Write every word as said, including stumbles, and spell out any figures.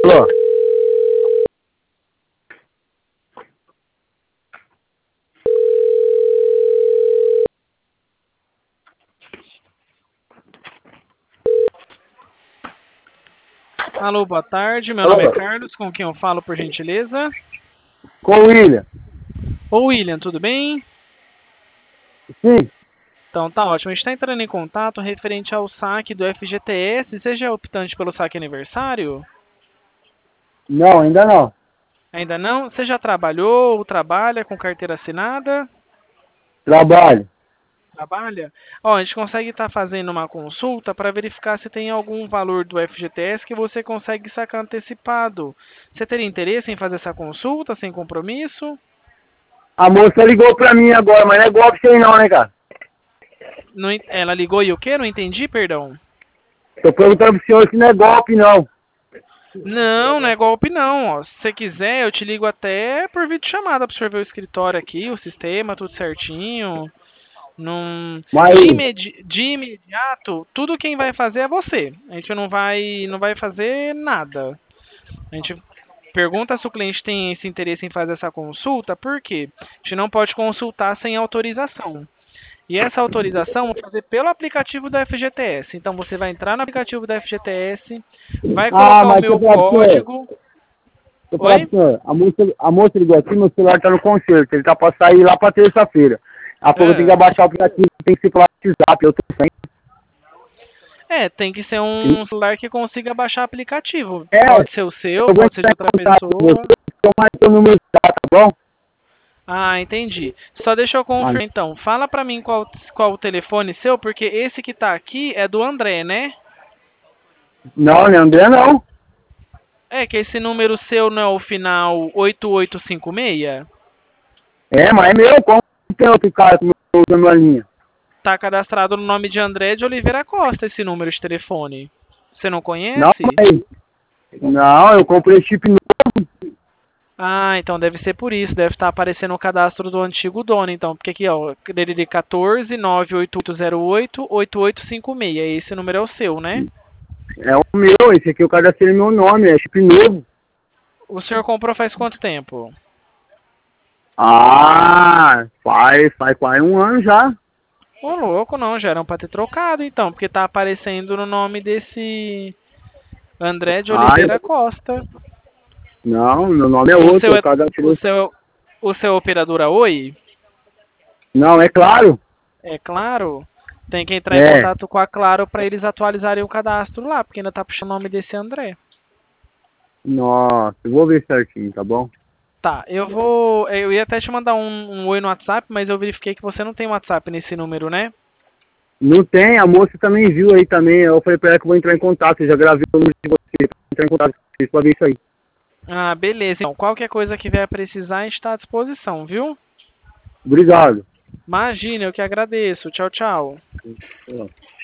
Alô? Alô, boa tarde. Meu Alô? nome é Carlos, com quem eu falo, por gentileza? Com o William. Ô, William, tudo bem? Sim. Então, tá ótimo. A gente está entrando em contato referente ao saque do F G T S. Você já é optante pelo saque aniversário? Não, ainda não. Ainda não? Você já trabalhou ou trabalha com carteira assinada? Trabalho. Trabalha? Ó, a gente consegue estar fazendo uma consulta para verificar se tem algum valor do F G T S que você consegue sacar antecipado. Você teria interesse em fazer essa consulta sem compromisso? A moça ligou pra mim agora, mas não é golpe isso aí não, né, cara? Não en- ela ligou e o quê? Não entendi, perdão. Tô perguntando pro senhor se não é golpe, não. Não, não é golpe não, ó. Se você quiser, eu te ligo até por videochamada pra você ver o escritório aqui, o sistema, tudo certinho. Num... Mas, De, imedi... de imediato, tudo quem vai fazer é você. A gente não vai, não vai fazer nada. A gente pergunta se o cliente tem esse interesse em fazer essa consulta, por quê? A gente não pode consultar sem autorização. E essa autorização eu vou fazer pelo aplicativo da F G T S. Então você vai entrar no aplicativo da F G T S, vai ah, colocar o mas deixa eu meu falar pro senhor. Deixa código. eu falar Oi? pro senhor. A moça, a moça ligou aqui, meu celular tá no concerto. Ele tá pra sair lá pra terça-feira. Ela falou que tem que É. abaixar o aplicativo, tem que ser pelo WhatsApp. Eu tô sem. É, tem que ser um celular que consiga baixar aplicativo. É, Pode ser o seu, eu vou pode ser entrar de em outra contato com você. pessoa. Tomar seu número, tá bom? Ah, entendi. Só deixa eu Ah, confirmar então. Fala pra mim qual, qual o telefone seu, porque esse que tá aqui é do André, né? não, né, André, não. É que esse número seu não é o final oito oito cinco seis? É, mas é meu. Como tem outro cara que usa a minha linha? Tá cadastrado no nome de André de Oliveira Costa esse número de telefone. Você não Não, conhece? mas... Não, eu comprei chip novo. Ah, então deve ser por isso, deve estar aparecendo o cadastro do antigo dono, então, porque aqui, ó, D D D quatorze, nove oito oito zero oito, oito oito cinco seis, esse número é o seu, né? É o meu, esse aqui eu cadastrei meu nome, é chip novo. O senhor comprou faz quanto tempo? Ah, faz, faz quase um ano já. Ô, louco, não, já eram pra ter trocado, então, porque tá aparecendo no nome desse André de Ah, Oliveira eu- Costa. não, meu nome é O outro, seu eu é, o cadastrei. seu, o seu operadora Oi? Não, é claro. É claro, tem que entrar em É, contato com a Claro para eles atualizarem o cadastro lá, porque ainda tá puxando o nome desse André. nossa, eu vou ver certinho, tá bom? Tá, eu vou. Eu ia até te mandar um, um oi no WhatsApp, mas eu verifiquei que você não tem WhatsApp nesse número, né? Não tem, a moça também viu aí também. Eu falei pra ela que eu vou entrar em contato, eu já gravei o número de você, pra entrar em contato com vocês pra ver isso aí. Ah, beleza. Então, qualquer coisa que vier precisar, a gente está à disposição, viu? Obrigado. Imagina, eu que agradeço. Tchau, tchau.